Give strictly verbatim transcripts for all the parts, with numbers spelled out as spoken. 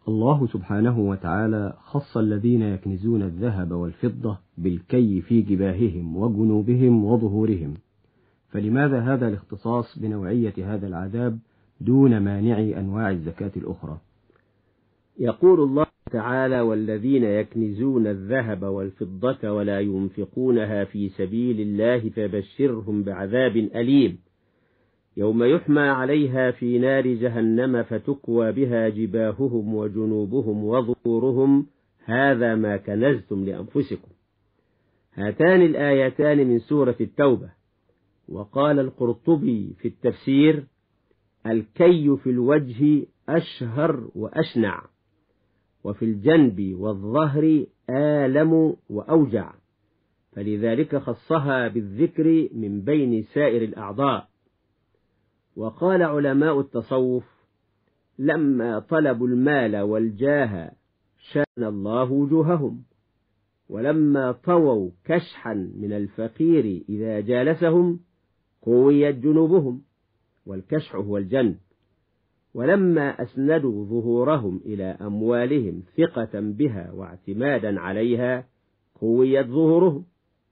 الله سبحانه وتعالى خص الذين يكنزون الذهب والفضة بالكي في جباههم وجنوبهم وظهورهم، فلماذا هذا الاختصاص بنوعية هذا العذاب دون مانع أنواع الزكاة الأخرى؟ يقول الله تعالى: والذين يكنزون الذهب والفضة ولا ينفقونها في سبيل الله فبشرهم بعذاب أليم يوم يحمى عليها في نار جهنم فتكوى بها جباههم وجنوبهم وظهورهم هذا ما كنزتم لأنفسكم. هاتان الآيتان من سورة التوبة. وقال القرطبي في التفسير: الكي في الوجه أشهر وأشنع، وفي الجنب والظهر آلم وأوجع، فلذلك خصها بالذكر من بين سائر الأعضاء. وقال علماء التصوف: لما طلبوا المال والجاه شان الله وجوههم، ولما طووا كشحا من الفقير إذا جالسهم قويت جنوبهم، والكشح هو الجنب، ولما أسندوا ظهورهم إلى أموالهم ثقة بها واعتمادا عليها قويت ظهورهم.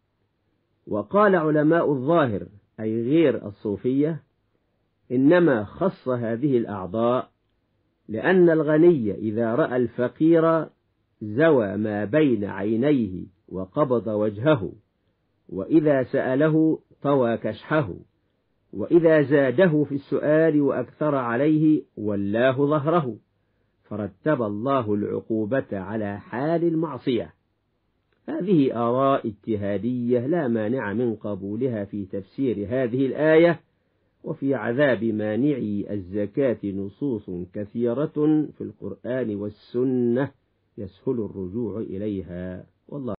وقال علماء الظاهر أي غير الصوفية: إنما خص هذه الأعضاء لأن الغني إذا رأى الفقير زوى ما بين عينيه وقبض وجهه، وإذا سأله طوى كشحه، وإذا زاده في السؤال وأكثر عليه ولاه ظهره، فرتب الله العقوبة على حال المعصية. هذه آراء اجتهادية لا مانع من قبولها في تفسير هذه الآية. وفي عذاب مانعي الزكاة نصوص كثيرة في القرآن والسنة يسهل الرجوع إليها، والله